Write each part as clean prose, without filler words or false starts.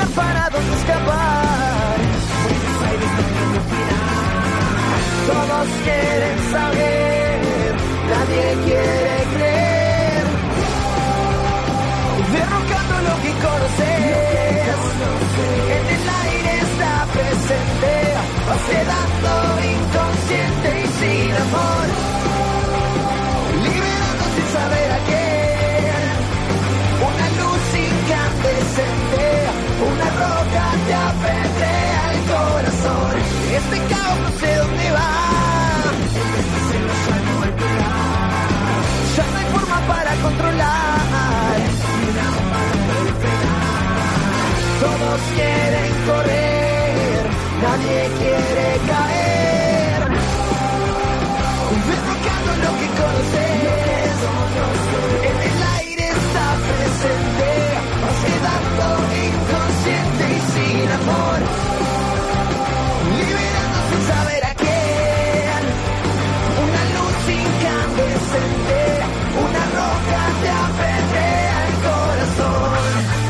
para dónde escapar. Buenos Aires no tiene final. Todos quieren saber, nadie quiere creer. Derrocando lo que conoces, en el aire está presente, vas quedando inconsciente y sin amor, liberando sin saber a quién, una luz incandescente, una roca te apedrea el corazón, este caos no sé dónde va, ya no hay forma para controlar. Todos quieren correr, nadie quiere caer. Derrocando lo que conoces, en el aire está presente, vas quedando inconsciente y sin amor, liberando sin saber a quién, una luz incandescente, una roca te apedrea el corazón.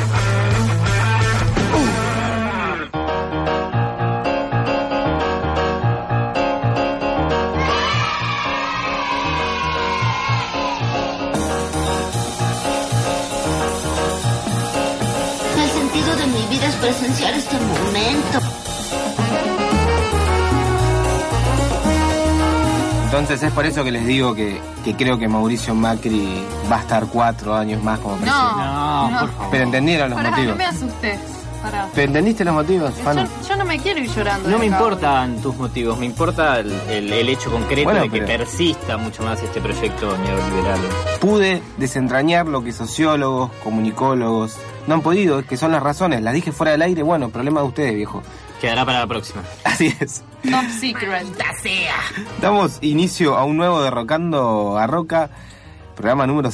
Presenciar este momento. Entonces es por eso que les digo que creo que Mauricio Macri va a estar 4 años más como presidente. No, por favor. Pero entendieron los motivos. No me asusté. ¿Pero entendiste los motivos, Fano? Yo no me quiero ir llorando. No me importan tus motivos, me importa el hecho concreto, bueno, de que persista mucho más este proyecto neoliberal. Pude desentrañar lo que sociólogos, comunicólogos no han podido, que son las razones. Las dije fuera del aire, bueno, problema de ustedes, viejo. Quedará para la próxima. Así es. Top secret. Damos inicio a un nuevo Derrocando a Roca, programa número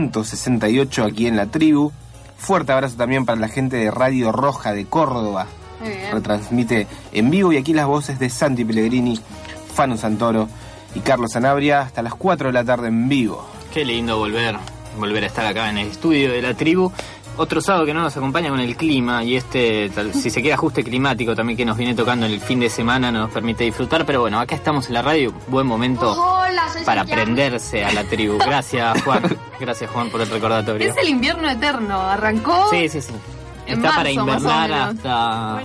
168 aquí en La Tribu. Fuerte abrazo también para la gente de Radio Roja de Córdoba. Muy bien. Retransmite en vivo y aquí las voces de Santi Pellegrini, Fano Santoro y Carlos Sanabria hasta las 4 de la tarde en vivo. Qué lindo volver a estar acá en el estudio de La Tribu. Otro sábado que no nos acompaña con el clima y si se queda ajuste climático también que nos viene tocando en el fin de semana no nos permite disfrutar, pero bueno, acá estamos en la radio, buen momento para prenderse a La Tribu. Gracias Juan por el recordatorio. Es el invierno eterno, arrancó. Sí. Está para invernar hasta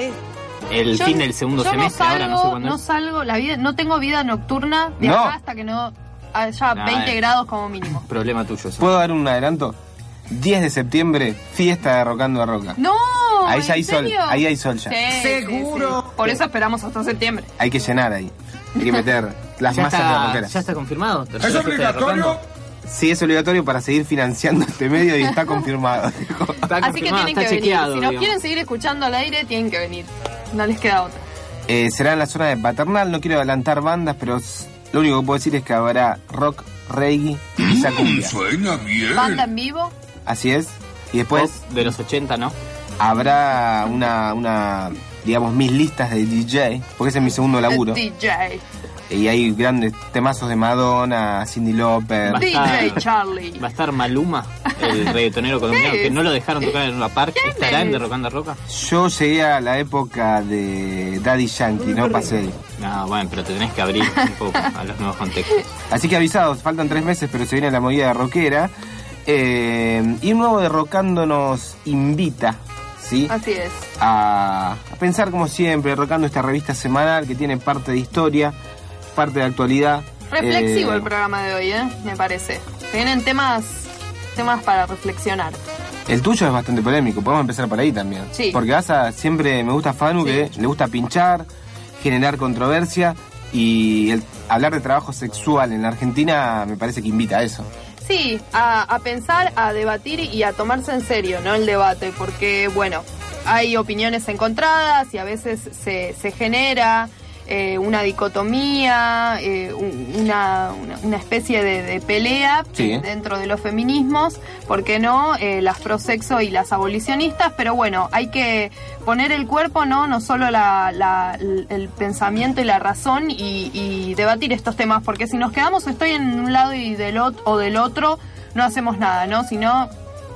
el fin del segundo semestre, ahora no sé cuándo. No salgo, no tengo vida nocturna de acá hasta que no haya 20 grados como mínimo. Problema tuyo eso. ¿Puedo dar un adelanto? 10 de septiembre, fiesta de Derrocando a Roca. ¡No! Ahí ya hay sol, serio? ahí hay sol ya. Sí, ¡Seguro! Sí. Por eso esperamos hasta septiembre. Hay que llenar ahí. Hay que meter las masas de roqueras. ¿Ya está confirmado? ¿Es obligatorio? Sí, es obligatorio para seguir financiando este medio y está confirmado. Así que tienen que venir. Si nos quieren seguir escuchando al aire, tienen que venir. No les queda otra. Será en la zona de Paternal, no quiero adelantar bandas, pero lo único que puedo decir es que habrá rock, reggae y cumbia. Suena bien. Banda en vivo. Así es. Y después de los 80, ¿no? Habrá una digamos, mis listas de DJ, porque ese es mi segundo laburo. DJ. Y hay grandes temazos de Madonna, Cyndi Lauper. DJ Charlie. Va a estar Maluma, el reggaetonero colombiano, que no lo dejaron tocar en una parque. ¿Estará en Derrocando a Roca? Yo llegué a la época de Daddy Yankee, no pasé. No, bueno, pero te tenés que abrir un poco a los nuevos contextos. Así que avisados, faltan 3 meses, pero se viene la movida rockera. Y un nuevo Derrocando nos invita, ¿sí? Así es. A pensar como siempre, Derrocando, esta revista semanal que tiene parte de historia, parte de actualidad. Reflexivo el programa de hoy, me parece. Tienen temas para reflexionar. El tuyo es bastante polémico, podemos empezar por ahí también. Sí. Porque siempre me gusta Fanu, sí, que le gusta pinchar, generar controversia y hablar de trabajo sexual en la Argentina me parece que invita a eso. Sí, a pensar, a debatir y a tomarse en serio, ¿no? El debate, porque, bueno, hay opiniones encontradas y a veces se genera una dicotomía, una especie de pelea, sí, dentro de los feminismos, ¿por qué no? Las prosexo y las abolicionistas, pero bueno, hay que poner el cuerpo, no solo el pensamiento y la razón y debatir estos temas, porque si nos quedamos estoy en un lado y del otro, no hacemos nada, ¿no? Sino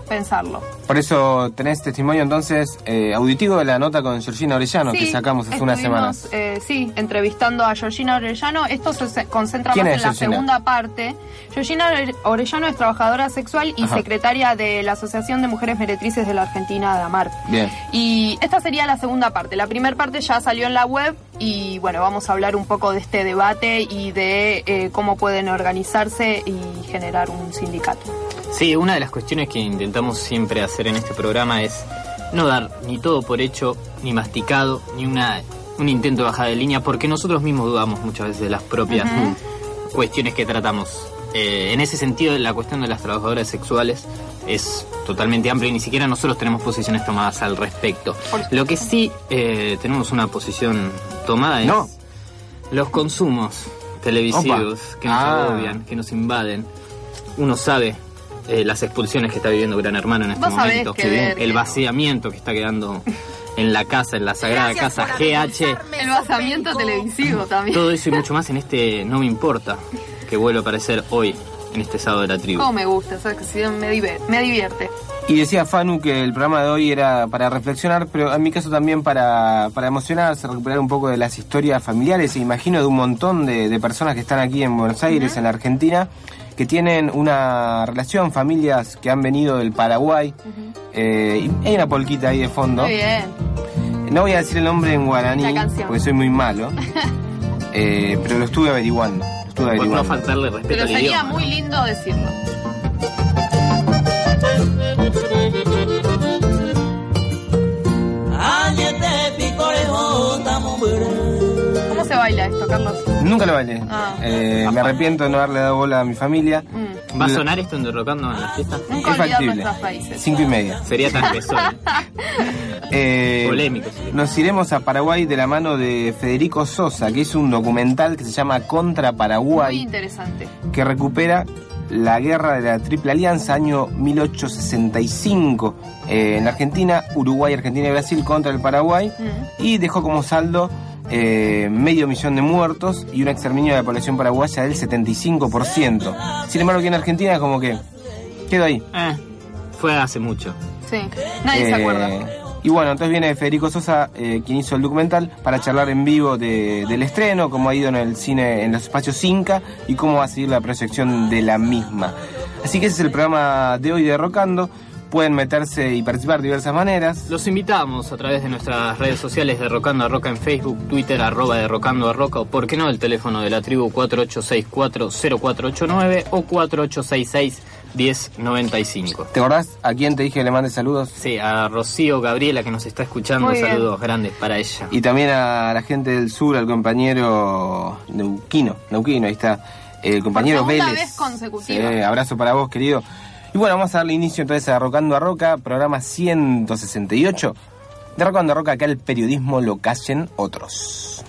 pensarlo. Por eso tenés testimonio entonces auditivo de la nota con Georgina Orellano que sacamos hace unas semanas. Sí, entrevistando a Georgina Orellano. Esto se concentra ¿Quién más es en la Georgina? segunda parte. Georgina Orellano es trabajadora sexual y secretaria de la Asociación de Mujeres Meretrices de la Argentina, ADAMAR. Bien. Y esta sería la segunda parte. La primera parte ya salió en la web y bueno, vamos a hablar un poco de este debate y de cómo pueden organizarse y generar un sindicato. Sí, una de las cuestiones que intentamos siempre hacer en este programa es no dar ni todo por hecho, ni masticado, ni un intento de bajada de línea, porque nosotros mismos dudamos muchas veces de las propias cuestiones que tratamos. En ese sentido, la cuestión de las trabajadoras sexuales es totalmente amplia y ni siquiera nosotros tenemos posiciones tomadas al respecto. Lo que sí tenemos una posición tomada es los consumos televisivos que nos agobian, que nos invaden. Uno sabe las expulsiones que está viviendo Gran Hermano en este momento, el vaciamiento que está quedando en la casa, en la sagrada casa GH, El vaciamiento televisivo también. todo eso y mucho más en este No Me Importa, que vuelve a aparecer hoy en este sábado de la tribu. Cómo me gusta, esa sección me divierte. Y decía Fanu que el programa de hoy era para reflexionar, pero en mi caso también para emocionarse, recuperar un poco de las historias familiares, e imagino de un montón de personas que están aquí en Buenos Aires, en la Argentina, que tienen una relación, familias que han venido del Paraguay. Y hay una polquita ahí de fondo. Muy bien. No voy a decir el nombre en guaraní, La canción. porque soy muy malo, pero lo estuve averiguando. Por no faltarle respeto Pero al sería idioma. muy lindo decirlo. ¿Cómo se baila esto, Carlos? Nunca lo bailé. Me arrepiento de no haberle dado bola a mi familia. ¿Va a sonar esto en Derrocando en la fiesta? Nunca Es olvidar factible. nuestras raíces. 5:30. Sería tan que suene. Polémico. Sí. Nos iremos a Paraguay de la mano de Federico Sosa, que hizo un documental que se llama Contra Muy Paraguay, interesante. que recupera la guerra de la Triple Alianza, año 1865, en la Argentina, Uruguay, Argentina y Brasil contra el Paraguay, y dejó como saldo 500.000 de muertos y un exterminio de la población paraguaya del 75%. Sin embargo, aquí en Argentina como que quedó ahí. Fue hace mucho. Sí, nadie se acuerda. Y bueno, entonces viene Federico Sosa, quien hizo el documental, para charlar en vivo del estreno, cómo ha ido en el cine, en los espacios Inca, y cómo va a seguir la proyección de la misma. Así que ese es el programa de hoy de Derrocando. Pueden meterse y participar de diversas maneras. Los invitamos a través de nuestras redes sociales, Derrocando a Roca en Facebook, Twitter, @Derrocando a Roca, o por qué no el teléfono de la tribu 4864-0489 o 4866-1095. ¿Te acordás a quién te dije que le mande saludos? Sí, a Rocío Gabriela, que nos está escuchando, Muy bien. saludos grandes para ella. Y también a la gente del sur, al compañero Neuquino, ahí está, el compañero Por segunda Vélez. vez consecutiva. Sí, abrazo para vos, querido. Y bueno, vamos a darle inicio entonces a Derrocando a Roca, programa 168. Derrocando a Roca, acá el periodismo lo callen otros.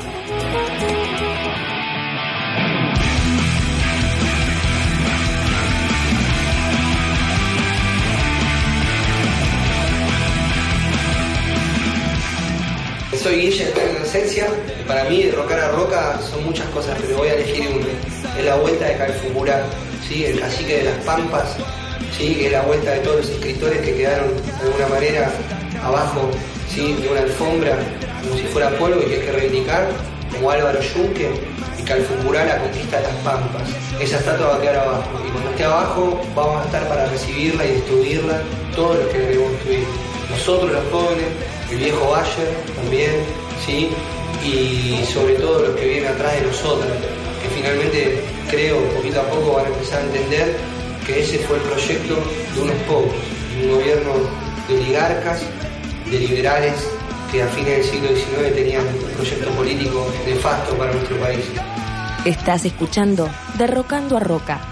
Soy Guille de Inocencia. Para mí, Derrocar a Roca son muchas cosas, pero voy a elegir una. Es la vuelta de Calfumurá, ¿sí? El cacique de las Pampas, ¿sí? Que es la vuelta de todos los escritores que quedaron de alguna manera abajo, ¿sí? De una alfombra, como si fuera polvo y que hay que reivindicar, como Álvaro Yunque y Calfumurá, la conquista de las Pampas. Esa estatua va a quedar abajo, y cuando esté abajo vamos a estar para recibirla y destruirla, todos los que la queremos destruir. Nosotros los jóvenes, el viejo Bayer también, ¿sí? Y sobre todo los que vienen atrás de nosotros, que finalmente creo poquito a poco van a empezar a entender que ese fue el proyecto de unos pocos, un gobierno de oligarcas, de liberales, que a fines del siglo XIX tenían un proyecto político nefasto para nuestro país. Estás escuchando Derrocando a Roca.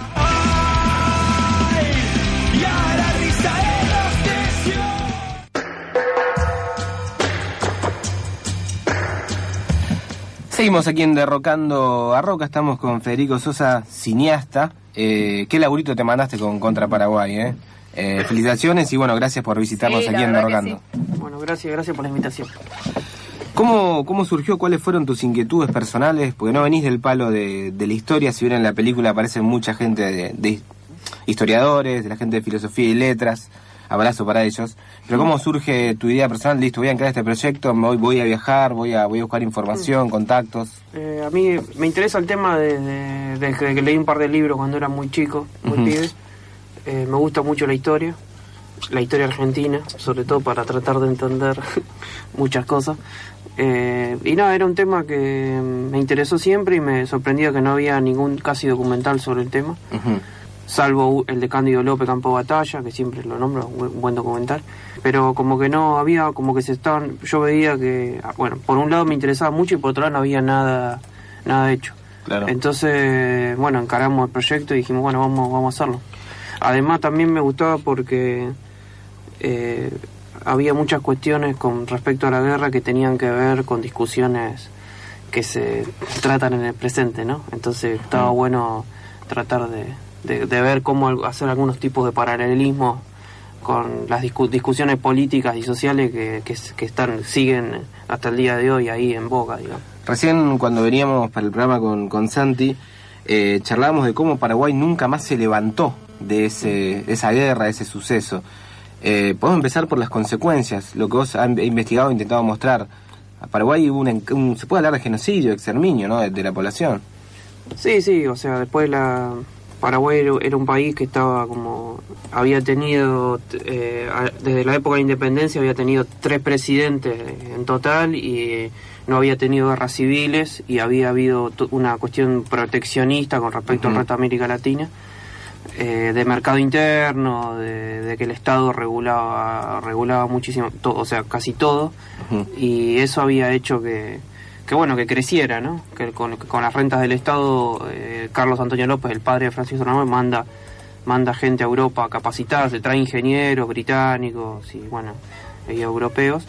Seguimos aquí en Derrocando a Roca, estamos con Federico Sosa, cineasta. Qué laburito te mandaste con Contra Paraguay, felicitaciones y bueno, gracias por visitarnos Sí, aquí la en verdad que Derrocando. Bueno, gracias por la invitación. ¿Cómo surgió? ¿Cuáles fueron tus inquietudes personales? Porque no venís del palo de la historia, si bien en la película aparece mucha gente historiadores, de la gente de filosofía y letras. Abrazo para ellos. Pero ¿cómo surge tu idea personal? Listo, voy a crear este proyecto, voy a viajar, voy a buscar información, contactos. A mí me interesa el tema desde que leí un par de libros cuando era muy chico, muy pibe. Me gusta mucho la historia argentina, sobre todo para tratar de entender muchas cosas. Y nada, era un tema que me interesó siempre y me sorprendía que no había ningún casi documental sobre el tema. Salvo el de Cándido López, Campo de Batalla, que siempre lo nombro, un buen documental, pero como que no había, como que yo veía que, bueno, por un lado me interesaba mucho y por otro lado no había nada hecho. Claro. Entonces, bueno, encaramos el proyecto y dijimos, bueno, vamos a hacerlo. Además también me gustaba porque había muchas cuestiones con respecto a la guerra que tenían que ver con discusiones que se tratan en el presente, ¿no? Entonces estaba bueno tratar de ver cómo hacer algunos tipos de paralelismo con las discusiones políticas y sociales que siguen hasta el día de hoy ahí en boga, digamos. Recién cuando veníamos para el programa con Santi, charlábamos de cómo Paraguay nunca más se levantó de esa guerra, de ese suceso. Podemos empezar por las consecuencias, lo que vos has investigado e intentado mostrar. A Paraguay hubo se puede hablar de genocidio, exterminio, ¿no?, de la población. Sí, o sea, después Paraguay era un país que había tenido, desde la época de la independencia había tenido 3 presidentes en total y no había tenido guerras civiles y había habido una cuestión proteccionista con respecto al resto de América Latina, de mercado interno, de que el Estado regulaba muchísimo, o sea, casi todo, y eso había hecho que creciera, ¿no? Que con las rentas del Estado, Carlos Antonio López, el padre de Francisco Ramón, manda gente a Europa a capacitarse, trae ingenieros británicos y europeos.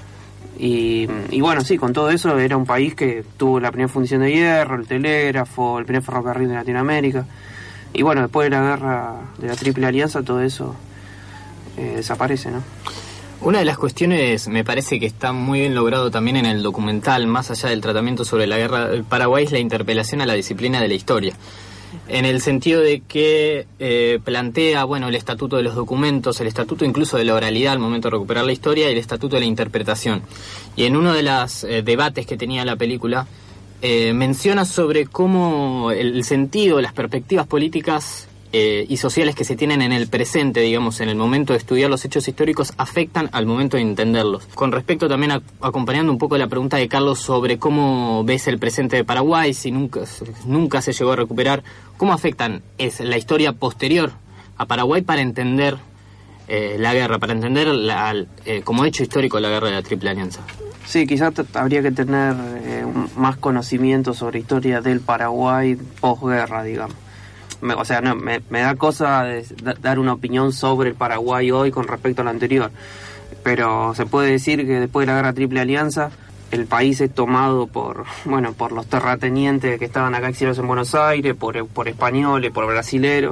Y bueno, sí, con todo eso era un país que tuvo la primera fundición de hierro, el telégrafo, el primer ferrocarril de Latinoamérica. Y bueno, después de la guerra de la Triple Alianza, todo eso desaparece, ¿no? Una de las cuestiones, me parece que está muy bien logrado también en el documental, más allá del tratamiento sobre la guerra del Paraguay, es la interpelación a la disciplina de la historia. En el sentido de que plantea, el estatuto de los documentos, el estatuto incluso de la oralidad al momento de recuperar la historia y el estatuto de la interpretación. Y en uno de los debates que tenía la película, menciona sobre cómo el sentido, las perspectivas políticas y sociales que se tienen en el presente, digamos, en el momento de estudiar los hechos históricos, afectan al momento de entenderlos. Con respecto también acompañando un poco la pregunta de Carlos sobre cómo ves el presente de Paraguay, si nunca se llegó a recuperar, ¿cómo afectan la historia posterior a Paraguay para entender la guerra, para entender como hecho histórico la guerra de la Triple Alianza? Sí, quizás habría que tener más conocimiento sobre historia del Paraguay posguerra, digamos. Me da cosa dar una opinión sobre el Paraguay hoy con respecto a lo anterior, pero se puede decir que después de la guerra Triple Alianza el país es tomado por los terratenientes que estaban acá exiliados en Buenos Aires, por españoles, por brasileros,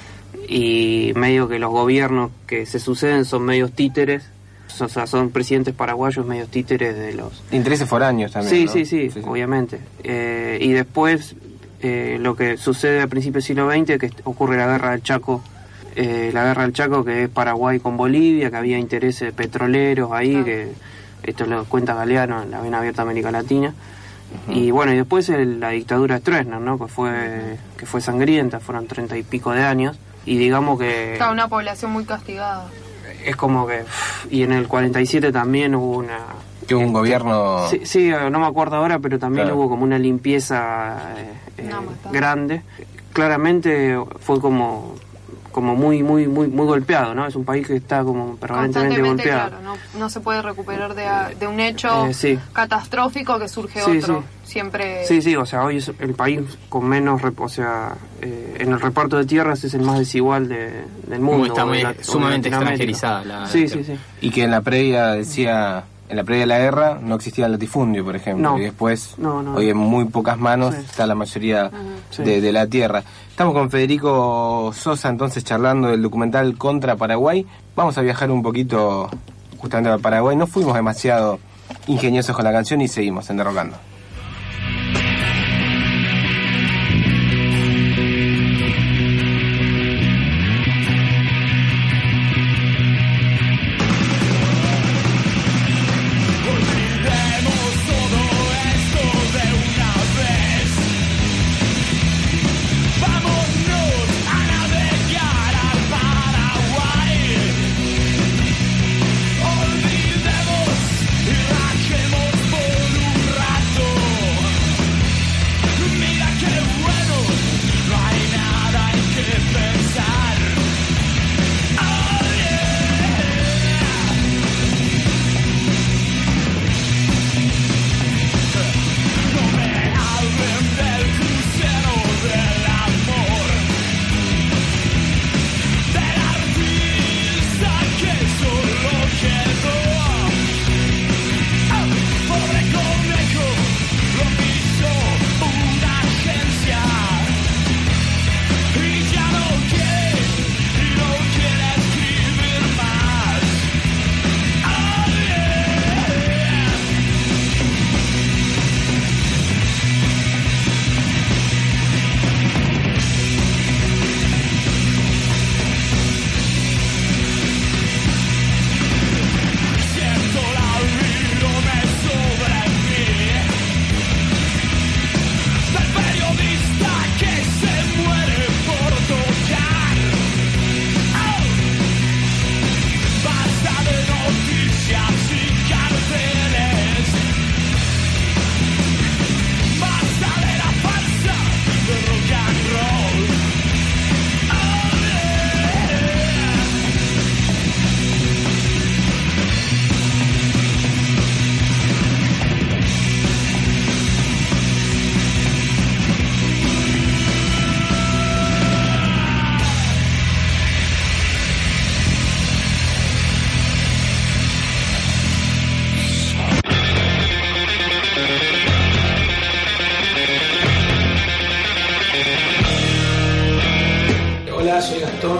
y medio que los gobiernos que se suceden son medios títeres, o sea, son presidentes paraguayos medios títeres de los intereses foráneos también, sí, ¿no? sí, obviamente. Y después lo que sucede a principios del siglo XX, que ocurre la guerra del Chaco, que es Paraguay con Bolivia, que había intereses petroleros ahí, que esto lo cuenta Galeano en la Vena Abierta de América Latina. Y bueno, y después la dictadura de Stroessner, ¿no? que fue sangrienta, fueron 30 y pico de años, y digamos que estaba una población muy castigada. Es como que y en el 47 también hubo un gobierno... Sí, no me acuerdo ahora, pero también hubo como una limpieza grande. Claramente fue como muy golpeado, ¿no? Es un país que está como permanentemente golpeado. Claro, no se puede recuperar de un hecho catastrófico que surge otro. Siempre... Sí, o sea, hoy es el país con menos... en el reparto de tierras es el más desigual del mundo. Está sumamente extranjerizada. Sí. Y que en la previa de la guerra no existía el latifundio, por ejemplo, y después hoy en muy pocas manos está la mayoría de la tierra. Estamos con Federico Sosa entonces charlando del documental Contra Paraguay. Vamos a viajar un poquito justamente a Paraguay. No fuimos demasiado ingeniosos con la canción y seguimos en Derrocando.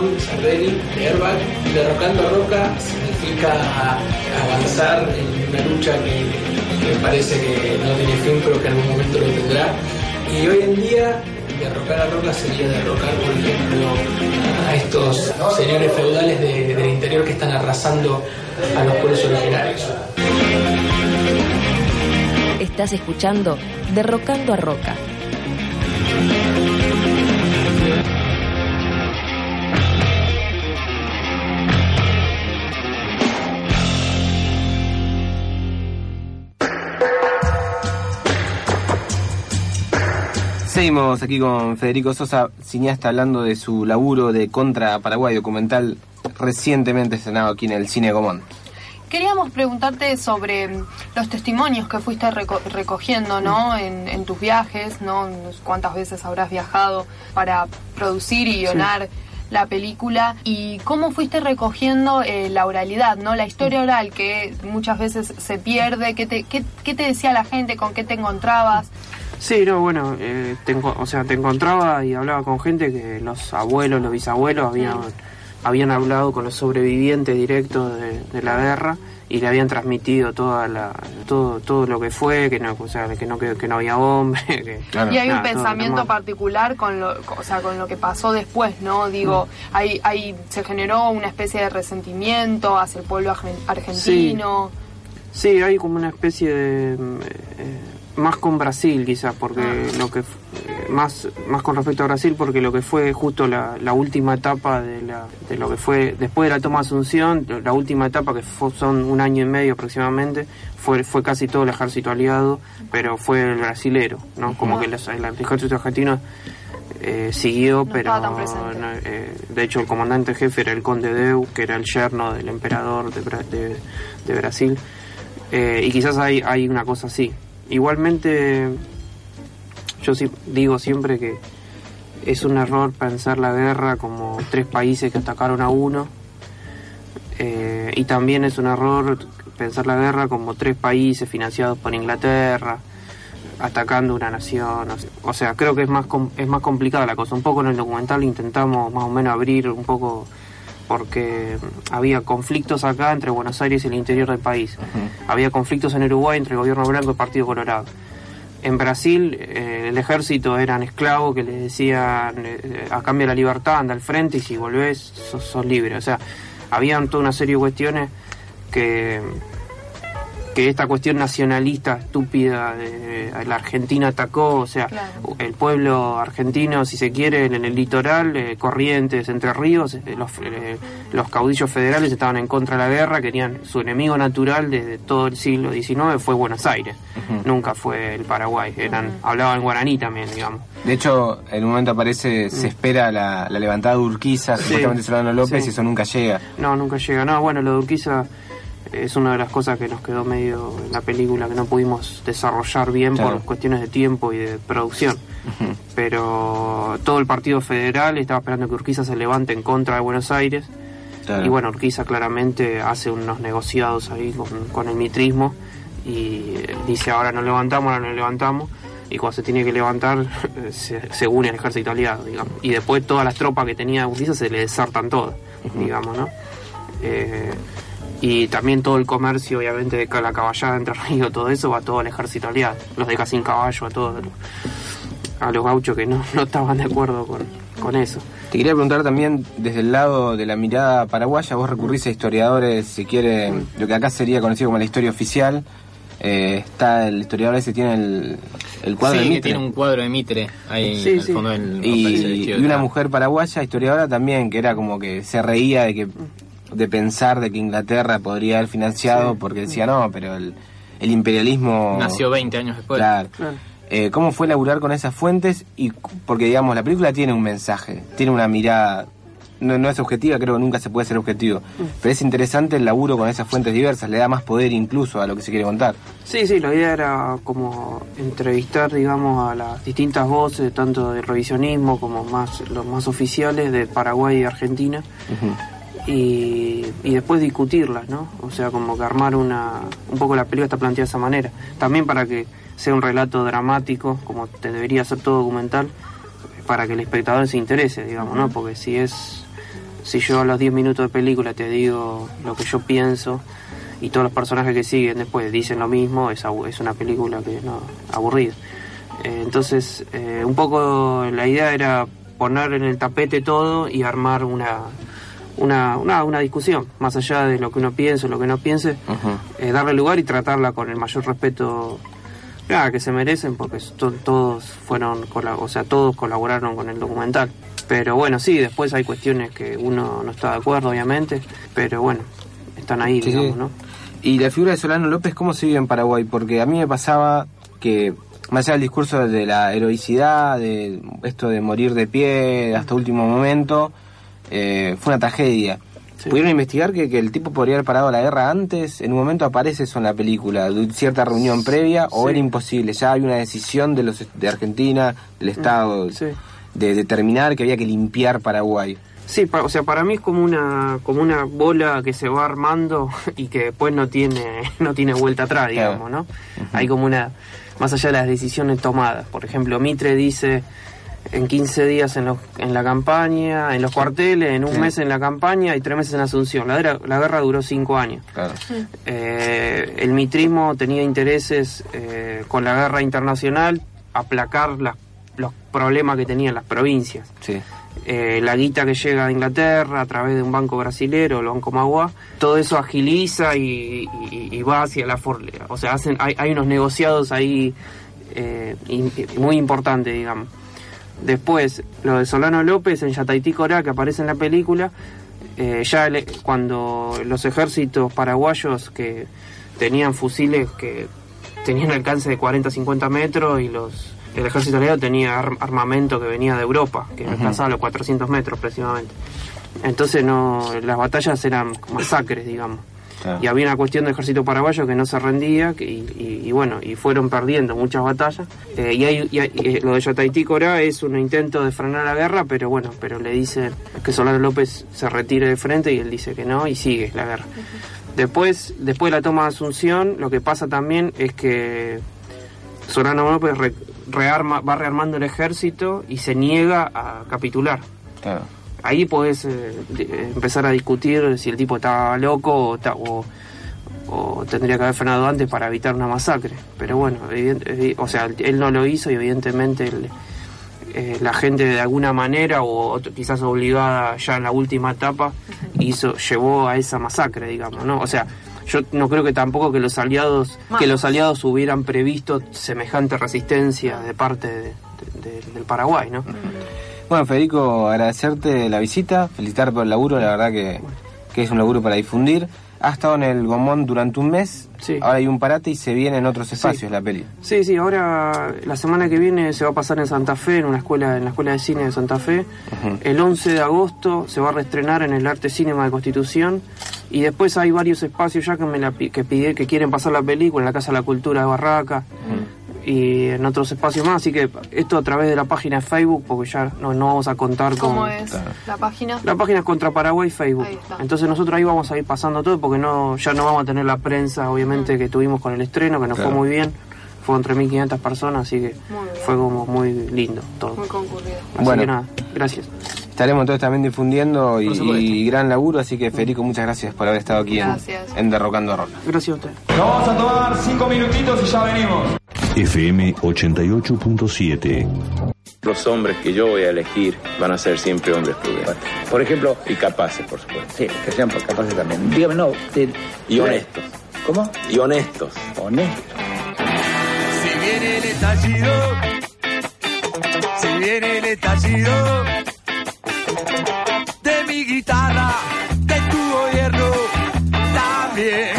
de Sardelli, de Airbag. Derrocando a Roca significa avanzar en una lucha que me parece que no tiene fin, pero que en algún momento lo tendrá. Y hoy en día, derrocar a Roca sería derrocar, por ejemplo, a estos señores feudales del interior que están arrasando a los pueblos originarios. Estás escuchando Derrocando a Roca. Seguimos aquí con Federico Sosa, cineasta, hablando de su laburo de Contra Paraguay, documental recientemente estrenado aquí en el Cine Gomón. Queríamos preguntarte sobre los testimonios que fuiste recogiendo, ¿no? En tus viajes, ¿no? Cuántas veces habrás viajado para producir y guionar la película, y cómo fuiste recogiendo la oralidad, ¿no? La historia oral que muchas veces se pierde. ¿Qué te decía la gente? ¿Con qué te encontrabas? Sí, no, bueno, te encontraba y hablaba con gente que los abuelos, los bisabuelos habían hablado con los sobrevivientes directos de la guerra y le habían transmitido todo lo que fue, que no había hombre. Claro. Y hay un pensamiento particular con lo que pasó después, ¿no? Digo, se generó una especie de resentimiento hacia el pueblo argentino. Sí, hay como una especie de más con Brasil quizás, porque lo que más con respecto a Brasil, porque lo que fue justo la última etapa de lo que fue después de la toma de Asunción, la última etapa que son 1 año y medio aproximadamente, fue casi todo el ejército aliado, pero fue el brasilero, ¿no? Como que el ejército argentino siguió, pero de hecho el comandante jefe era el conde Deu, que era el yerno del emperador de Brasil, y quizás hay una cosa así. Igualmente, yo sí digo siempre que es un error pensar la guerra como 3 países que atacaron a uno, y también es un error pensar la guerra como 3 países financiados por Inglaterra atacando una nación. O sea, creo que es más complicada la cosa. Un poco en el documental intentamos más o menos abrir un poco, porque había conflictos acá entre Buenos Aires y el interior del país. Había conflictos en Uruguay entre el gobierno blanco y el Partido Colorado. En Brasil, el ejército eran esclavos que les decían a cambio de la libertad, anda al frente y si volvés sos libre. O sea, habían toda una serie de cuestiones que esta cuestión nacionalista estúpida de la Argentina atacó, o sea, claro, el pueblo argentino, si se quiere, en el litoral, Corrientes, Entre Ríos, los caudillos federales estaban en contra de la guerra, querían, su enemigo natural desde todo el siglo XIX fue Buenos Aires, nunca fue el Paraguay, hablaban guaraní también, digamos. De hecho, en un momento aparece, se espera la levantada de Urquiza, supuestamente Solano López, y eso nunca llega. No, nunca llega. No, bueno, lo de Urquiza es una de las cosas que nos quedó medio en la película, que no pudimos desarrollar bien, claro, por cuestiones de tiempo y de producción. Pero todo el Partido Federal estaba esperando que Urquiza se levante en contra de Buenos Aires. Claro. Y bueno, Urquiza claramente hace unos negociados ahí con el mitrismo y dice ahora nos levantamos, y cuando se tiene que levantar se une al ejército aliado, digamos. Y después todas las tropas que tenía Urquiza se le desartan todas, digamos, ¿no? Y también todo el comercio, obviamente, de la caballada Entre Ríos, todo eso va todo al ejército aliado. Los de Casín Caballo, a los gauchos que no estaban de acuerdo con eso. Te quería preguntar también, desde el lado de la mirada paraguaya, vos recurrís a historiadores, si quiere, lo que acá sería conocido como la historia oficial. Está el historiador ese, tiene el cuadro de Mitre. Sí, tiene un cuadro de Mitre ahí al fondo del y una mujer paraguaya, historiadora también, que era como que se reía de pensar de que Inglaterra podría haber financiado, porque decía no, pero el imperialismo nació 20 años después. Claro. ¿Cómo fue laburar con esas fuentes? Y porque, digamos, la película tiene un mensaje, tiene una mirada, no es objetiva, creo que nunca se puede ser objetivo, pero es interesante el laburo con esas fuentes diversas, le da más poder incluso a lo que se quiere contar. Sí, la idea era como entrevistar, digamos, a las distintas voces, tanto del revisionismo como los más oficiales de Paraguay y Argentina. Y después discutirlas, ¿no? O sea, como que armar un poco la película está planteada de esa manera. También para que sea un relato dramático, como te debería ser todo documental, para que el espectador se interese, digamos, ¿no? Porque si si yo a los 10 minutos de película te digo lo que yo pienso y todos los personajes que siguen después dicen lo mismo, es una película que no aburrida. Entonces, un poco la idea era poner en el tapete todo y armar una discusión, más allá de lo que uno piense o lo que no piense, darle lugar y tratarla con el mayor respeto que se merecen, porque todos todos colaboraron con el documental. Pero bueno, sí, después hay cuestiones que uno no está de acuerdo, obviamente, pero bueno, están ahí, sí, digamos, ¿no? Y la figura de Solano López, ¿cómo se vive en Paraguay? Porque a mí me pasaba que, más allá del discurso de la heroicidad, de esto de morir de pie hasta último momento, fue una tragedia. Sí. ¿Pudieron investigar que el tipo podría haber parado la guerra antes? En un momento aparece eso en la película, de cierta reunión previa, o era imposible, ya hay una decisión de Argentina, del Estado, de determinar que había que limpiar Paraguay. Sí, para mí es como una bola que se va armando y que después no tiene vuelta atrás, digamos, ¿no? Hay como más allá de las decisiones tomadas. Por ejemplo, Mitre dice en 15 días en la campaña, en los cuarteles, en un mes en la campaña y 3 meses en Asunción. La guerra duró 5 años. Claro. El mitrismo tenía intereses con la guerra internacional, aplacar los problemas que tenían las provincias. Sí. La guita que llega de Inglaterra a través de un banco brasilero, el Banco Magua, todo eso agiliza y va hacia la o sea, hay unos negociados ahí muy importantes, digamos. Después, lo de Solano López en Yataití Corá, que aparece en la película, cuando los ejércitos paraguayos que tenían fusiles que tenían alcance de 40-50 metros y el ejército aliado tenía armamento que venía de Europa, que desplazaba los 400 metros aproximadamente. Entonces las batallas eran masacres, digamos. Claro. Y había una cuestión del ejército paraguayo que no se rendía y fueron perdiendo muchas batallas. Lo de Yataití Corá es un intento de frenar la guerra, pero le dice que Solano López se retire de frente y él dice que no y sigue la guerra. Después de la toma de Asunción, lo que pasa también es que Solano López va rearmando el ejército y se niega a capitular. Claro. Ahí podés empezar a discutir si el tipo estaba loco o tendría que haber frenado antes para evitar una masacre. Pero bueno, él no lo hizo y evidentemente la gente de alguna manera o quizás obligada ya en la última etapa llevó a esa masacre, digamos, ¿no? O sea, yo no creo que tampoco que los aliados hubieran previsto semejante resistencia de parte del Paraguay, ¿no? Bueno, Federico, agradecerte la visita, felicitar por el laburo, la verdad que es un laburo para difundir. Ha estado en el Gomón durante un mes, ahora hay un parate y se viene en otros espacios la peli. Sí, ahora la semana que viene se va a pasar en Santa Fe, en la escuela de cine de Santa Fe. El 11 de agosto se va a reestrenar en el Arte Cinema de Constitución y después hay varios espacios ya que quieren pasar la película, en la Casa de la Cultura de Barraca. Y en otros espacios más, así que esto a través de la página de Facebook, porque ya no vamos a contar con... ¿Cómo es la página? La página es Contra Paraguay Facebook. Entonces nosotros ahí vamos a ir pasando todo, porque ya no vamos a tener la prensa, obviamente, que tuvimos con el estreno, que nos fue muy bien. Fueron 3.500 personas, así que fue como muy lindo todo. Muy concurrido. Así que nada, gracias. Estaremos entonces también difundiendo y gran laburo, así que Federico, muchas gracias por haber estado aquí en Derrocando a Roca. Gracias a usted. Nos vamos a tomar 5 minutitos y ya venimos. FM 88.7. Los hombres que yo voy a elegir van a ser siempre hombres prudentes. Por ejemplo, y capaces, por supuesto. Sí, que sean capaces también. Dígame, no. Y honestos. ¿Cómo? Y honestos. Honestos. Si viene el estallido, de mi guitarra, de tu gobierno, también.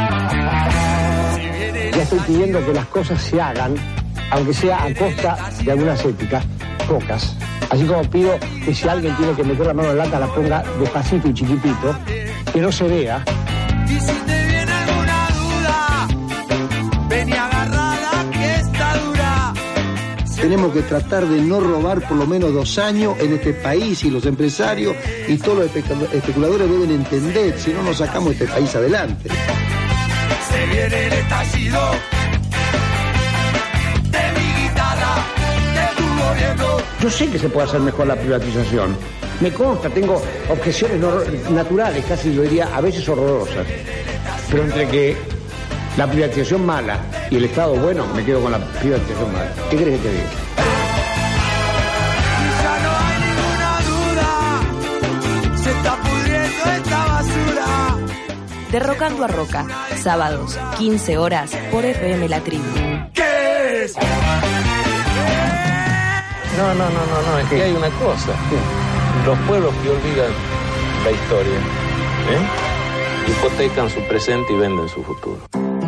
Ya estoy pidiendo que las cosas se hagan, aunque sea a costa de algunas éticas, pocas. Así como pido que si alguien tiene que meter la mano en la lata, la ponga despacito y chiquitito, que no se vea. Y si te viene alguna duda, ven y agarrada que está dura. Tenemos que tratar de no robar por lo menos 2 años en este país, y los empresarios y todos los especuladores deben entender, si no nos sacamos este país adelante. Se viene el estallido de mi guitarra, de tu Yo sé que se puede hacer mejor la privatización. Me consta, tengo objeciones naturales, casi yo diría a veces horrorosas. Pero entre que la privatización mala y el Estado bueno, me quedo con la privatización mala. ¿Qué crees que te diga? Se está pudriendo esta basura. Derrocando a Roca, sábados, 15 horas, por FM La Tribu. ¿Qué es? No, es que hay una cosa. Los pueblos que olvidan la historia, hipotecan su presente y venden su futuro.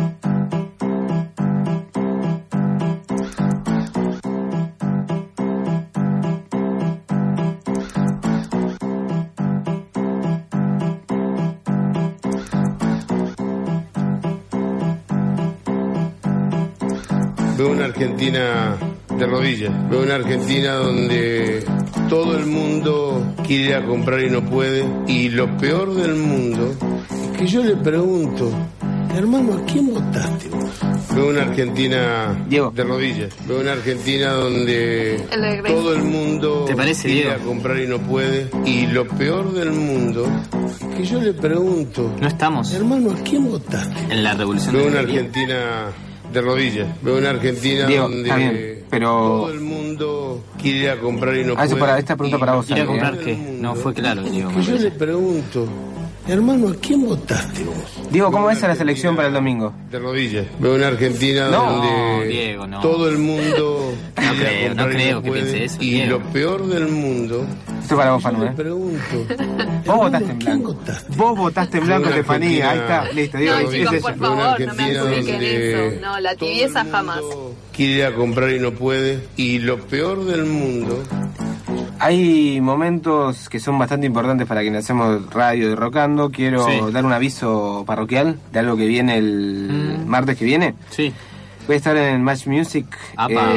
Veo una Argentina de rodillas, veo una Argentina donde todo el mundo quiere ir a comprar y no puede, y lo peor del mundo es que yo le pregunto, hermano, ¿a quién votaste vos? Veo una Argentina de rodillas, veo una Argentina donde todo el mundo quiere ir a comprar y no puede, y lo peor del mundo es que yo le pregunto, no estamos, hermano, ¿a quién votaste? En la revolución. Veo una Argentina de rodillas, veo una Argentina donde pero todo el mundo quiere ir a comprar y no puede. Para esta pregunta para vos. ¿Ir a comprar qué? No fue claro, Diego. Que yo le pregunto, hermano, ¿a quién votaste vos? Diego, ¿cómo es la selección para el domingo? De rodillas. Veo una Argentina donde Diego, no. todo el mundo no creo que piense eso, y Diego. lo peor del mundo. Esto para vos, Panu, Le pregunto. Vos votaste en blanco. Vos votaste en blanco, Estefanía. Ahí está, listo. Diego, No, chicos, por favor, no me adjudiquen eso. No, la tibieza jamás. Quiere ir a comprar y no puede, y lo peor del mundo. Hay momentos que son bastante importantes para quienes hacemos radio de Rocando. Quiero dar un aviso parroquial de algo que viene el martes que viene. Sí. Voy a estar en Match Music. Bueno,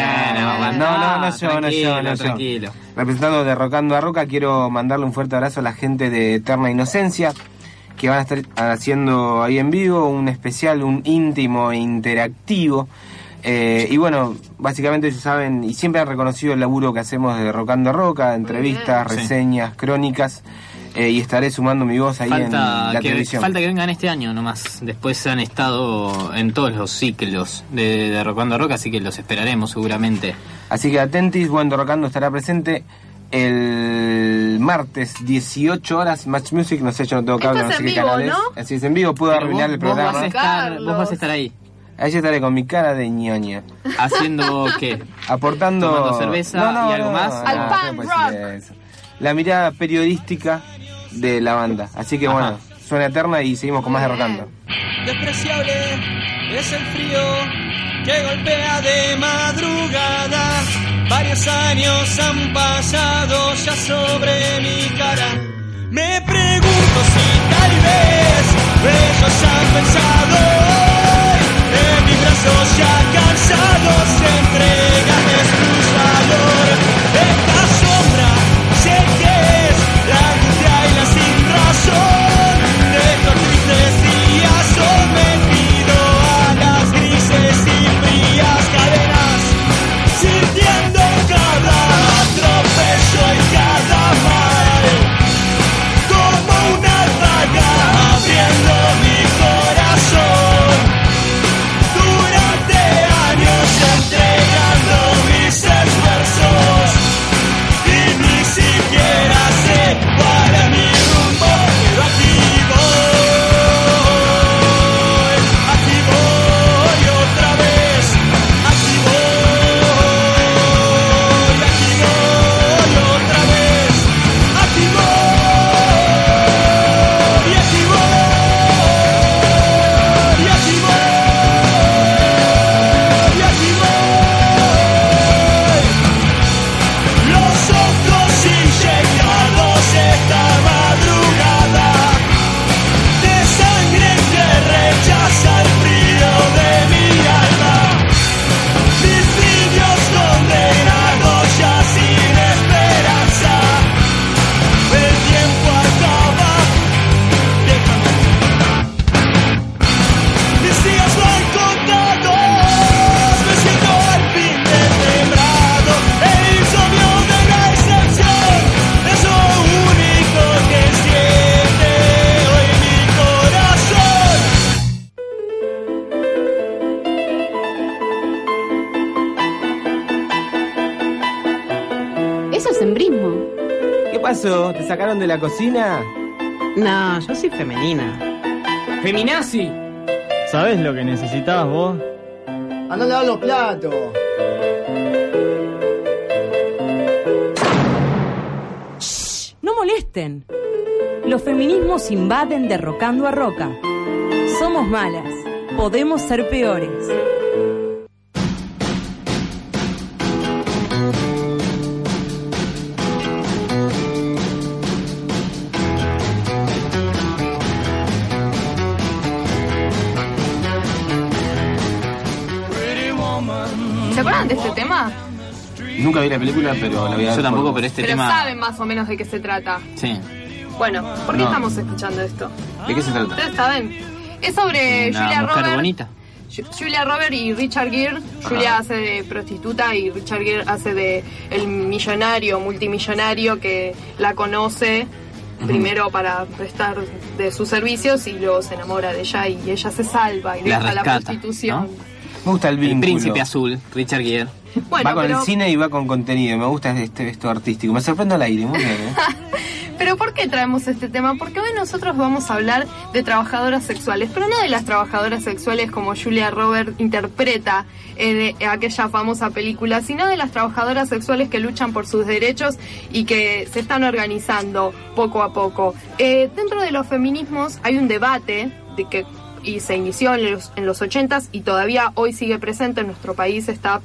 No yo. Tranquilo. Representando de Rocando a Roca, quiero mandarle un fuerte abrazo a la gente de Eterna Inocencia, que van a estar haciendo ahí en vivo un especial, un íntimo e interactivo. Y bueno, básicamente ellos saben y siempre han reconocido el laburo que hacemos de Rocando a Roca, entrevistas, reseñas, crónicas, y estaré sumando mi voz ahí en la televisión. Falta que vengan este año nomás. Después han estado en todos los ciclos de Rocando a Roca, así que los esperaremos seguramente. Así que atentis, buen Rocando estará presente el martes 18 horas, Match Music, no sé, yo no tengo cable, no sé qué canal es. Así es, en vivo, puedo arruinar el programa. Vos vas a estar ahí. Ahí estaré con mi cara de ñoña. ¿Haciendo qué? Aportando... ¿Tomando cerveza y algo más? Al pan rock. La mirada periodística de la banda. Así que bueno, suena Eterna y seguimos con más de Rocando. Despreciable es el frío que golpea de madrugada. Varios años han pasado ya sobre mi cara. Me pregunto si tal vez ellos han pensado hoy en mis brazos ya cansados se entregan exclusador. Esta sombra sé que es la angustia y la sin razón de estos tristes días sometido a las grises y frías cadenas, sintiendo cada atropello y cada mal como una daga abriendo pasó? ¿Te sacaron de la cocina? No, yo soy femenina. ¡Feminazi! ¿Sabés lo que necesitabas vos? Andá a lavar los platos. ¡Shh! ¡No molesten! Los feminismos invaden Derrocando a Roca. Somos malas. Podemos ser peores. ¿Se acuerdan de este tema? Nunca vi la película, pero la voy a ver. Yo tampoco, pero este tema... saben más o menos de qué se trata. Sí. Bueno, ¿por qué No. estamos escuchando esto? ¿De qué se trata? Ustedes saben. Es sobre Una Julia mujer Roberts. bonita. Julia Roberts y Richard Gere. Julia hace de prostituta y Richard Gere hace de el millonario, multimillonario que la conoce primero para prestar de sus servicios y luego se enamora de ella y ella se salva y La deja la rescata, prostitución. Me gusta el vínculo. El príncipe azul, Richard Gere. Bueno, va con pero- el cine y va con contenido. Me gusta esto artístico. Me sorprende al aire, muy bien, ¿eh? Pero ¿por qué traemos este tema? Porque hoy nosotros vamos a hablar de trabajadoras sexuales, pero no de las trabajadoras sexuales como Julia Roberts interpreta en aquella famosa película, sino de las trabajadoras sexuales que luchan por sus derechos y que se están organizando poco a poco. Dentro de los feminismos hay un debate de que y se inició en los 80s y todavía hoy sigue presente en nuestro país, está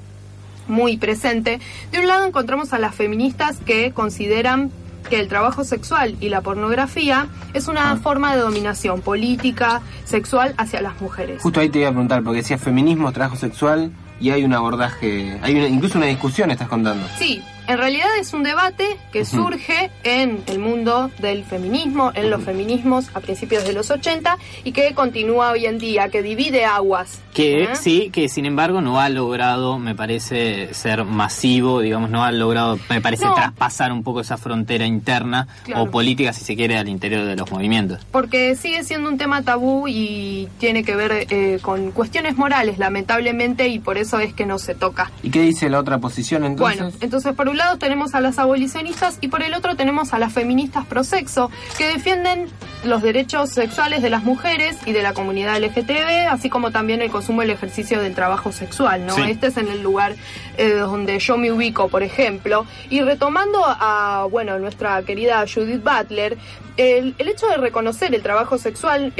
muy presente. De un lado encontramos a las feministas que consideran que el trabajo sexual y la pornografía es una forma de dominación política, sexual hacia las mujeres. Justo ahí te iba a preguntar, porque decía feminismo, trabajo sexual, y hay un abordaje, incluso una discusión estás contando. Sí, en realidad es un debate que surge en el mundo del feminismo, en los feminismos a principios de los 80 y que continúa hoy en día, que divide aguas. Que sí, que sin embargo no ha logrado, me parece, ser masivo, digamos, no ha logrado, me parece, traspasar un poco esa frontera interna Claro. o política, si se quiere, al interior de los movimientos. Porque sigue siendo un tema tabú y tiene que ver con cuestiones morales, lamentablemente, y por eso es que no se toca. ¿Y qué dice la otra posición entonces? Bueno, entonces por un lado tenemos a las abolicionistas y por el otro tenemos a las feministas prosexo, que defienden los derechos sexuales de las mujeres y de la comunidad LGTB, así como también el consumo y el ejercicio del trabajo sexual, ¿no? Sí. Este es en el lugar donde yo me ubico, por ejemplo. Y retomando a, nuestra querida Judith Butler, el hecho de reconocer el trabajo sexual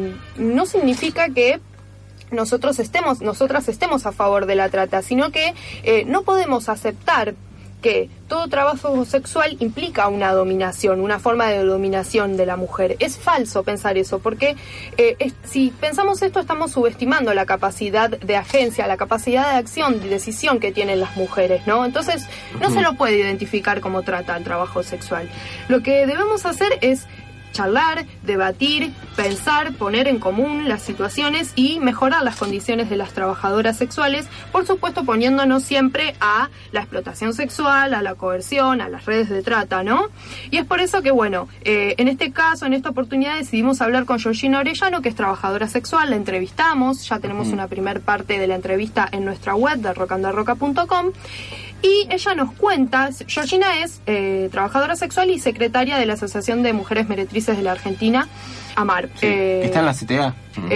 no significa que nosotras estemos a favor de la trata, sino que no podemos aceptar que todo trabajo sexual implica una dominación, una forma de dominación de la mujer. Es falso pensar eso, porque si pensamos esto estamos subestimando la capacidad de agencia, la capacidad de acción, de decisión que tienen las mujeres, ¿no? Entonces no se lo puede identificar como trata el trabajo sexual. Lo que debemos hacer es charlar, debatir, pensar, poner en común las situaciones y mejorar las condiciones de las trabajadoras sexuales, por supuesto poniéndonos siempre a la explotación sexual, a la coerción, a las redes de trata, ¿no? Y es por eso que, en este caso, en esta oportunidad decidimos hablar con Georgina Orellano, que es trabajadora sexual, la entrevistamos, ya tenemos una primer parte de la entrevista en nuestra web de rocandoarroca.com. Y ella nos cuenta, Georgina es trabajadora sexual y secretaria de la Asociación de Mujeres Meretrices de la Argentina, AMAR. ¿Está en la CTA?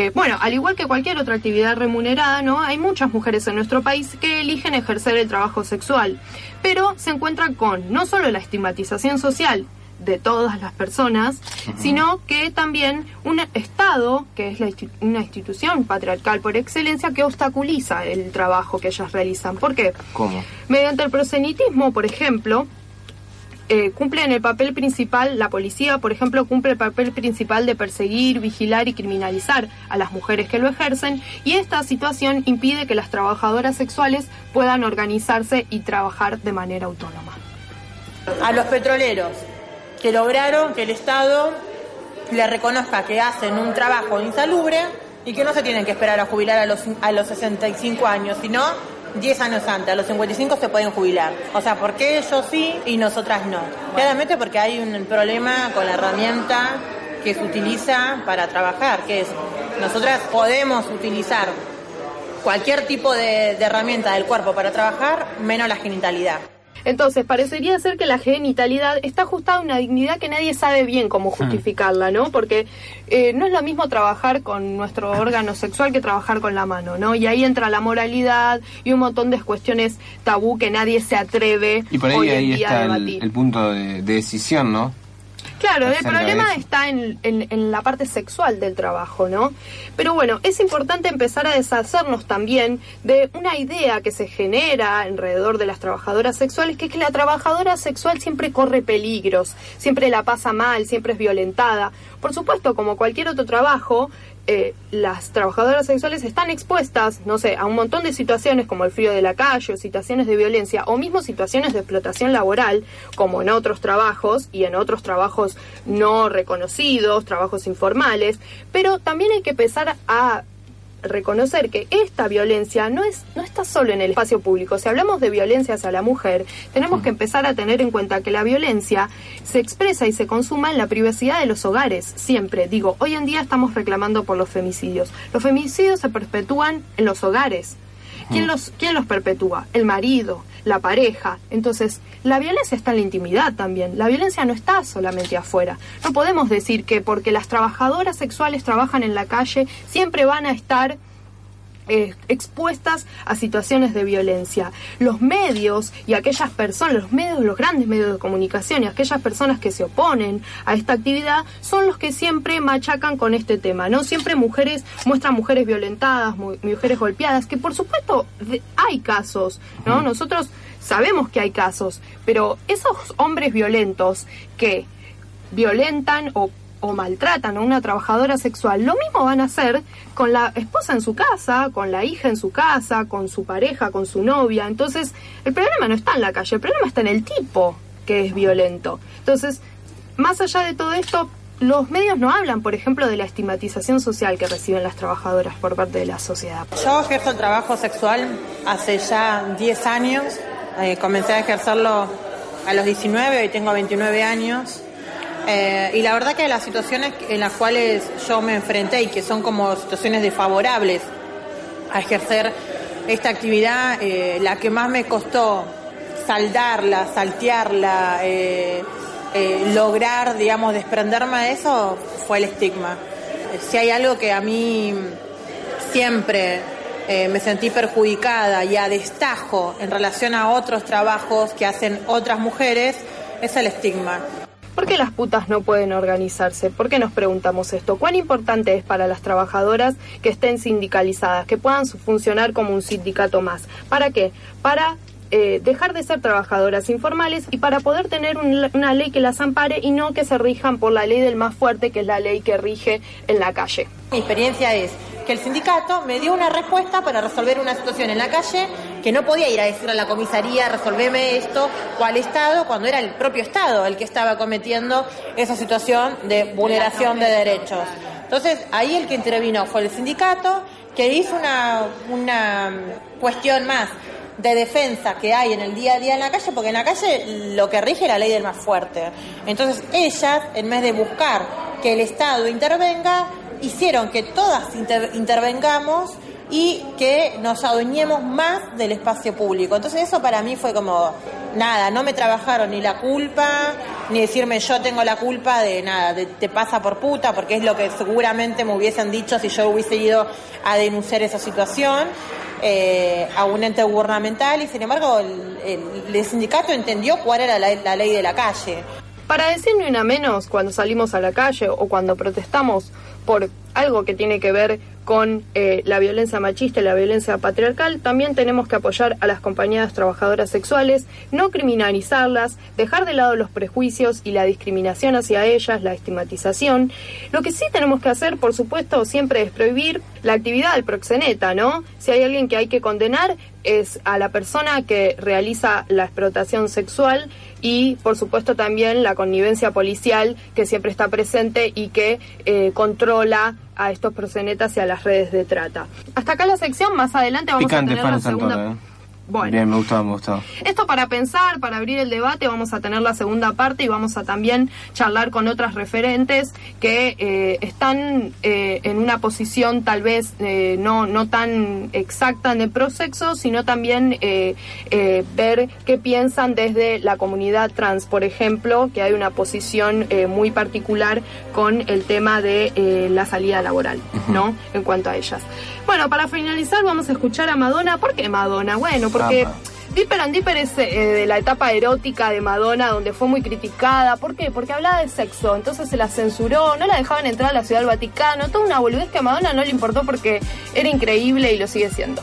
Al igual que cualquier otra actividad remunerada, ¿no? Hay muchas mujeres en nuestro país que eligen ejercer el trabajo sexual, pero se encuentran con no solo la estigmatización social de todas las personas, sino que también un Estado, que es una institución patriarcal por excelencia, que obstaculiza el trabajo que ellas realizan. ¿Por qué? ¿Cómo? Mediante el proselitismo, por ejemplo, cumplen el papel principal, la policía, por ejemplo, cumple el papel principal de perseguir, vigilar y criminalizar a las mujeres que lo ejercen, y esta situación impide que las trabajadoras sexuales puedan organizarse y trabajar de manera autónoma. A los petroleros que lograron que el Estado le reconozca que hacen un trabajo insalubre y que no se tienen que esperar a jubilar a los 65 años, sino 10 años antes, a los 55 se pueden jubilar. O sea, ¿por qué ellos sí y nosotras no? Claramente porque hay un problema con la herramienta que se utiliza para trabajar, que es, nosotras podemos utilizar cualquier tipo de herramienta del cuerpo para trabajar, menos la genitalidad. Entonces, parecería ser que la genitalidad está ajustada a una dignidad que nadie sabe bien cómo justificarla, ¿no? Porque no es lo mismo trabajar con nuestro órgano sexual que trabajar con la mano, ¿no? Y ahí entra la moralidad y un montón de cuestiones tabú que nadie se atreve y por hoy en ahí día está a debatir. el punto de decisión, ¿no? Claro, el Acerca de problema eso. está en la parte sexual del trabajo, ¿no? Pero bueno, es importante empezar a deshacernos también de una idea que se genera alrededor de las trabajadoras sexuales, que es que la trabajadora sexual siempre corre peligros, siempre la pasa mal, siempre es violentada. Por supuesto, como cualquier otro trabajo, las trabajadoras sexuales están expuestas, no sé, a un montón de situaciones como el frío de la calle, o situaciones de violencia, o mismo situaciones de explotación laboral, como en otros trabajos y en otros trabajos no reconocidos, trabajos informales, pero también hay que empezar a reconocer que esta violencia no está solo en el espacio público. Si hablamos de violencia hacia la mujer, tenemos que empezar a tener en cuenta que la violencia se expresa y se consuma en la privacidad de los hogares, siempre. Digo, hoy en día estamos reclamando por los femicidios. Los femicidios se perpetúan en los hogares. ¿Quién los perpetúa? El marido, la pareja. Entonces, la violencia está en la intimidad también. La violencia no está solamente afuera. No podemos decir que porque las trabajadoras sexuales trabajan en la calle, siempre van a estar expuestas a situaciones de violencia. Los medios y aquellas personas, los grandes medios de comunicación y aquellas personas que se oponen a esta actividad son los que siempre machacan con este tema, ¿no? Siempre muestran mujeres violentadas, mujeres golpeadas, que por supuesto hay casos, ¿no? Nosotros sabemos que hay casos, pero esos hombres violentos que violentan o maltratan a una trabajadora sexual, lo mismo van a hacer con la esposa en su casa, con la hija en su casa, con su pareja, con su novia. Entonces, el problema no está en la calle, el problema está en el tipo que es violento. Entonces, más allá de todo esto, los medios no hablan, por ejemplo, de la estigmatización social que reciben las trabajadoras por parte de la sociedad. Yo ejerzo el trabajo sexual hace ya 10 años, comencé a ejercerlo a los 19, hoy tengo 29 años. Y la verdad que las situaciones en las cuales yo me enfrenté y que son como situaciones desfavorables a ejercer esta actividad, la que más me costó saldarla, saltearla, lograr, digamos, desprenderme de eso fue el estigma. Si hay algo que a mí siempre me sentí perjudicada y a destajo en relación a otros trabajos que hacen otras mujeres, es el estigma. ¿Por qué las putas no pueden organizarse? ¿Por qué nos preguntamos esto? ¿Cuán importante es para las trabajadoras que estén sindicalizadas, que puedan funcionar como un sindicato más? ¿Para qué? Para dejar de ser trabajadoras informales y para poder tener una ley que las ampare y no que se rijan por la ley del más fuerte, que es la ley que rige en la calle. Mi experiencia es que el sindicato me dio una respuesta para resolver una situación en la calle que no podía ir a decir a la comisaría, resolveme esto, o al Estado, cuando era el propio Estado el que estaba cometiendo esa situación de vulneración de derechos. Entonces, ahí el que intervino fue el sindicato, que hizo una cuestión más de defensa que hay en el día a día en la calle, porque en la calle lo que rige es la ley del más fuerte. Entonces, ellas, en vez de buscar que el Estado intervenga, hicieron que todas intervengamos y que nos adueñemos más del espacio público. Entonces eso para mí fue como, nada, no me trabajaron ni la culpa, ni decirme yo tengo la culpa de nada, de te pasa por puta, porque es lo que seguramente me hubiesen dicho si yo hubiese ido a denunciar esa situación a un ente gubernamental, y sin embargo el sindicato entendió cuál era la ley de la calle. Para decir ni una menos, cuando salimos a la calle o cuando protestamos por algo que tiene que ver con la violencia machista y la violencia patriarcal, también tenemos que apoyar a las compañeras trabajadoras sexuales, no criminalizarlas, dejar de lado los prejuicios y la discriminación hacia ellas, la estigmatización. Lo que sí tenemos que hacer, por supuesto, siempre es prohibir la actividad del proxeneta, ¿no? Si hay alguien que hay que condenar, es a la persona que realiza la explotación sexual y, por supuesto, también la connivencia policial que siempre está presente y que controla a estos proxenetas y a las redes de trata. Hasta acá la sección, más adelante vamos picante, a tener la segunda... Bueno. Bien, me gustó. Esto para pensar, para abrir el debate, vamos a tener la segunda parte y vamos a también charlar con otras referentes que están en una posición tal vez no tan exacta en el prosexo, sino también ver qué piensan desde la comunidad trans, por ejemplo, que hay una posición muy particular con el tema de la salida laboral, ¿no? En cuanto a ellas. Bueno, para finalizar vamos a escuchar a Madonna. ¿Por qué Madonna? Bueno, porque Deeper and Deeper es de la etapa erótica de Madonna, donde fue muy criticada. ¿Por qué? Porque hablaba de sexo, entonces se la censuró, no la dejaban entrar a la Ciudad del Vaticano, toda una boludez que a Madonna no le importó porque era increíble y lo sigue siendo.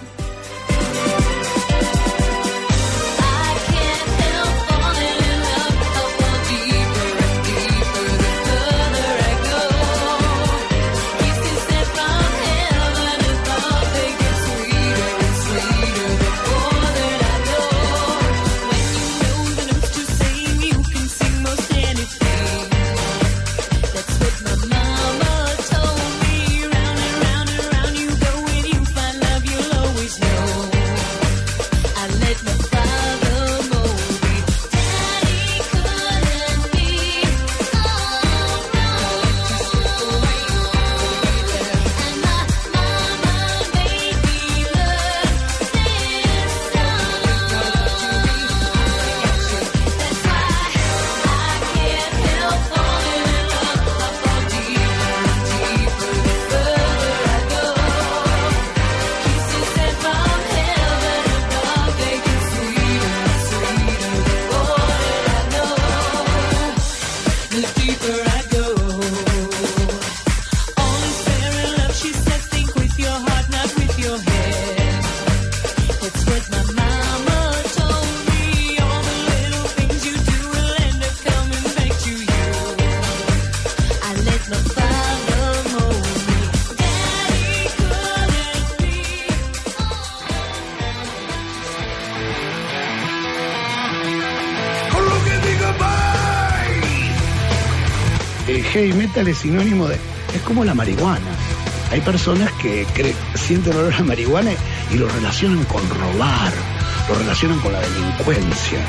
El heavy metal es sinónimo de... es como la marihuana. Hay personas que sienten olor a marihuana y lo relacionan con robar, lo relacionan con la delincuencia,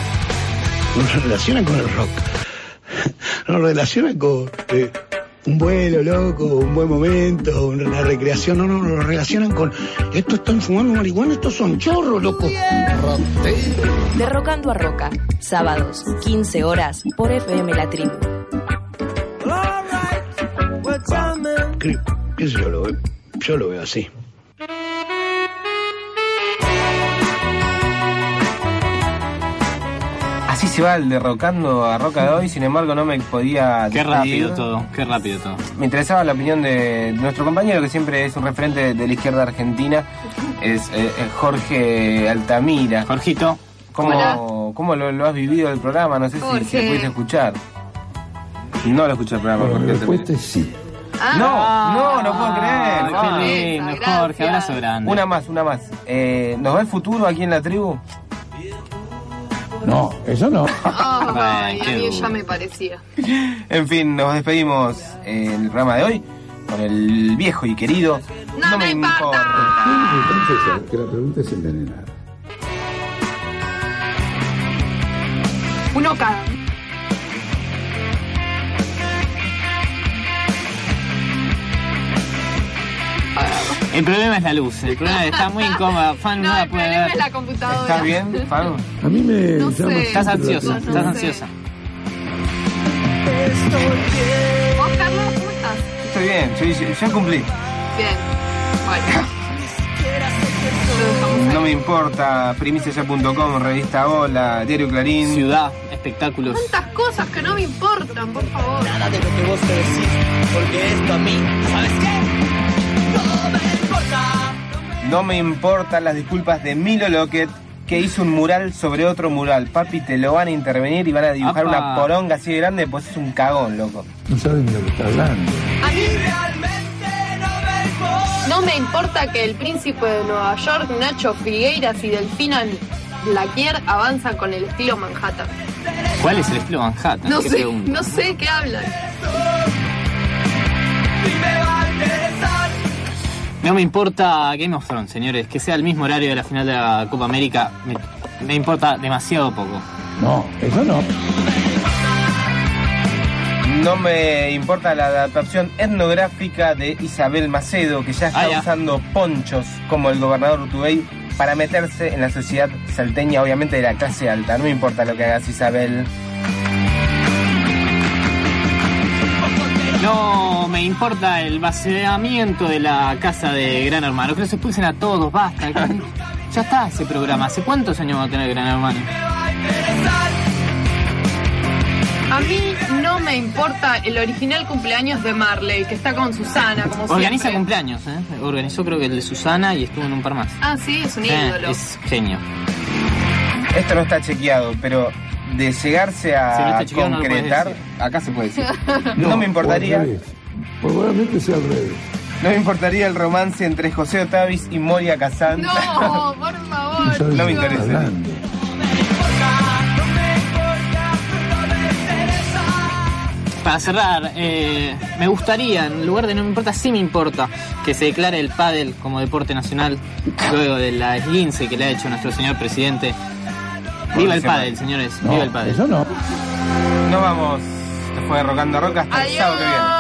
lo relacionan con el rock, lo relacionan con un vuelo loco, un buen momento, una recreación. No, lo relacionan con... estos están fumando marihuana, estos son chorros, loco. De Rocando a Roca, sábados, 15 horas, por FM La Tribu. ¿Qué sé yo lo veo así. Así se va el Derrocando a Roca de hoy, sin embargo no me podía despedir. Qué rápido todo. Me interesaba la opinión de nuestro compañero, que siempre es un referente de la izquierda argentina, es Jorge Altamira. Jorgito. ¿Cómo lo has vivido el programa? No sé si lo pudiste escuchar. No lo escuché el programa, Jorge Altamira. La respuesta es sí. No puedo creer. Qué lindo, Jorge, abrazo grande. Una más. ¿Nos va el futuro aquí en la tribu? No, eso no. Ay, a mí ya me parecía. En fin, nos despedimos en el programa de hoy con el viejo y querido No me importa. Que la pregunta es envenenar. Uno cada. El problema es la luz, el problema está muy incómoda. Fan no la puede ver. Es la computadora. ¿Estás bien, Fan? A mí me No llama... sé. Estás ansiosa. ¿Vos, Carlos, cómo estás? Estoy bien, ya cumplí. Bien. Bueno. No me importa, primiciaya.com, revista Hola, Diario Clarín. Ciudad, espectáculos. Tantas cosas que no me importan, por favor. Nada de lo que vos me decís, porque esto a mí, ¿sabes qué? No me importa. No me importan las disculpas de Milo Lockett, que hizo un mural sobre otro mural. Papi, te lo van a intervenir y van a dibujar una poronga así de grande, pues es un cagón, loco. No saben de lo que está hablando. A mí no me importa que el príncipe de Nueva York, Nacho Figueiras y Delfina Blaquier avanzan con el estilo Manhattan. ¿Cuál es el estilo Manhattan? No ¿Qué sé, pregunta? no sé qué hablan. No me importa Game of Thrones, señores, que sea el mismo horario de la final de la Copa América, me importa demasiado poco. No, eso no. No me importa la adaptación etnográfica de Isabel Macedo, que ya está usando ponchos como el gobernador Urtubey para meterse en la sociedad salteña, obviamente de la clase alta. No me importa lo que hagas, Isabel. No me importa el vaciamiento de la casa de Gran Hermano. Que no se expulsen a todos, basta. Ya está ese programa. ¿Hace cuántos años va a tener Gran Hermano? A mí no me importa el original cumpleaños de Marley, que está con Susana, como Organiza siempre. cumpleaños, ¿eh? Organizó creo que el de Susana y estuvo en un par más. Ah, sí, es un ídolo. Es genio. Esto no está chequeado, pero de llegarse a Si no está chequeado, concretar, no lo puedes acá se puede decir. No me importaría. Probablemente sea al revés. No me importaría el romance entre José Otavis y Moria Kazan. No, por favor. No me interesa. Para cerrar, me gustaría, en lugar de no me importa, sí me importa, que se declare el pádel como deporte nacional luego de la esguince que le ha hecho nuestro señor presidente. Viva el pádel, señores, viva el pádel. Eso no. Nos vamos. Esto fue Rocando Roca hasta el sábado que viene.